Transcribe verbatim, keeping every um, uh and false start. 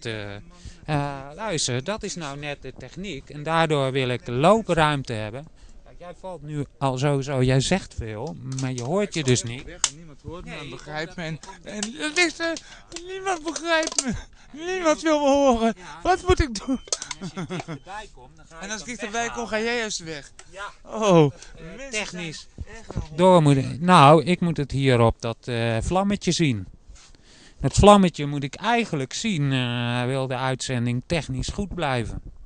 Uh, uh, luister, dat is nou net de techniek. En daardoor wil ik loopruimte hebben. Kijk, jij valt nu al sowieso, jij zegt veel, maar je hoort je dus niet. Weg en niemand hoort me en begrijpt me. En, en het is er, niemand begrijpt me. Niemand wil me horen. Wat moet ik doen? En als je dichterbij komt, dan ga je En als ik hem dichterbij kom, ga jij juist weg. Ja. Oh, Uh, technisch echt wel door moeten. Nou, ik moet het hier op dat uh, vlammetje zien. Het vlammetje moet ik eigenlijk zien, uh, wil de uitzending technisch goed blijven.